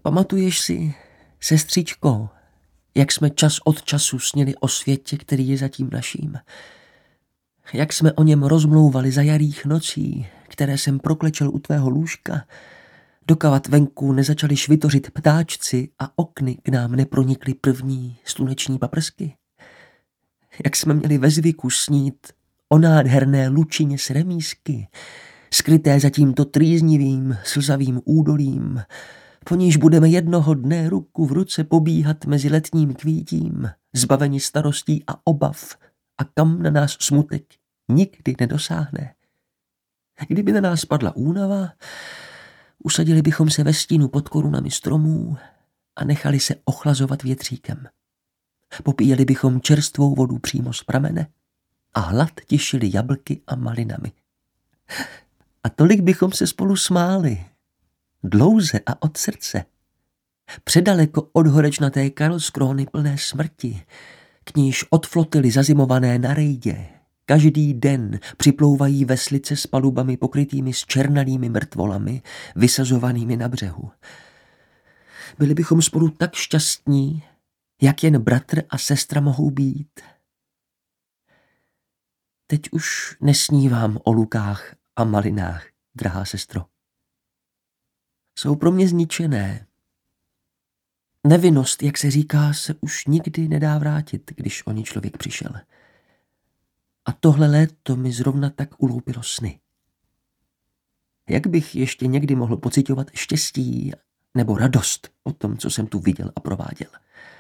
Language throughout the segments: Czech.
Pamatuješ si, sestřičko, jak jsme čas od času snili o světě, který je zatím naším? Jak jsme o něm rozmlouvali za jarých nocí, které jsem proklečel u tvého lůžka, dokavat venku nezačali švitořit ptáčci a okny k nám nepronikly první sluneční paprsky? Jak jsme měli ve zvyku snít o nádherné lučině z remízky, skryté za tímto trýznivým, slzavým údolím, po níž budeme jednoho dne ruku v ruce pobíhat mezi letním kvítím, zbaveni starostí a obav, a kam na nás smutek nikdy nedosáhne. Kdyby na nás padla únava, usadili bychom se ve stínu pod korunami stromů a nechali se ochlazovat větříkem. Popíjeli bychom čerstvou vodu přímo z pramene a hlad tišili jablky a malinami. A tolik bychom se spolu smáli, dlouze a od srdce, předaleko od horečnaté Karlskróny plné smrti, k níž od flotily zazimované na rejdě každý den připlouvají veslice s palubami pokrytými zčernalými mrtvolami, vysazovanými na břehu. Byli bychom spolu tak šťastní, jak jen bratr a sestra mohou být. Teď už nesnívám o lukách a malinách, drahá sestro. Jsou pro mě zničené. Nevinnost, jak se říká, se už nikdy nedá vrátit, když o ní člověk přišel. A tohle léto mi zrovna tak uloupilo sny. Jak bych ještě někdy mohl pociťovat štěstí nebo radost po tom, co jsem tu viděl a prováděl?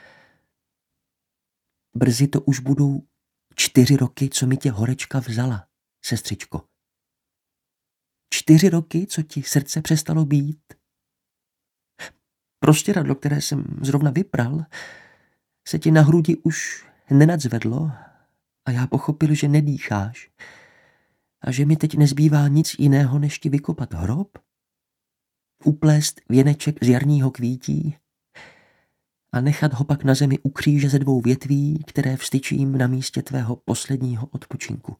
Brzy to už budou 4 roky, co mi tě horečka vzala, sestřičko. 4 roky, co ti srdce přestalo být. Prostěradlo, které jsem zrovna vypral, se ti na hrudi už nenadzvedlo a já pochopil, že nedýcháš a že mi teď nezbývá nic jiného, než ti vykopat hrob, uplést věneček z jarního kvítí a nechat ho pak na zemi u kříže ze 2 větví, které vstyčím na místě tvého posledního odpočinku.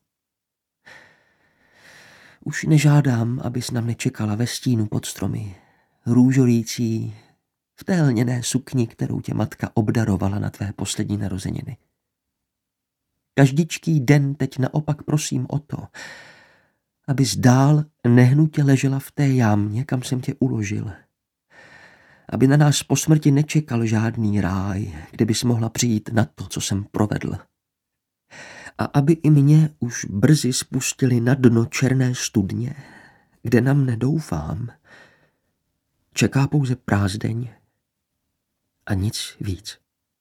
Už nežádám, abys na mne čekala ve stínu pod stromy, růžolící v té lněné sukni, kterou tě matka obdarovala na tvé poslední narozeniny. Každičký den teď naopak prosím o to, abys dál nehnutě ležela v té jámě, kam jsem tě uložil. Aby na nás po smrti nečekal žádný ráj, kde bys mohla přijít na to, co jsem provedl. A aby i mě už brzy spustili na dno černé studně, kde na mne, doufám, čeká pouze prázdzeň a nic víc.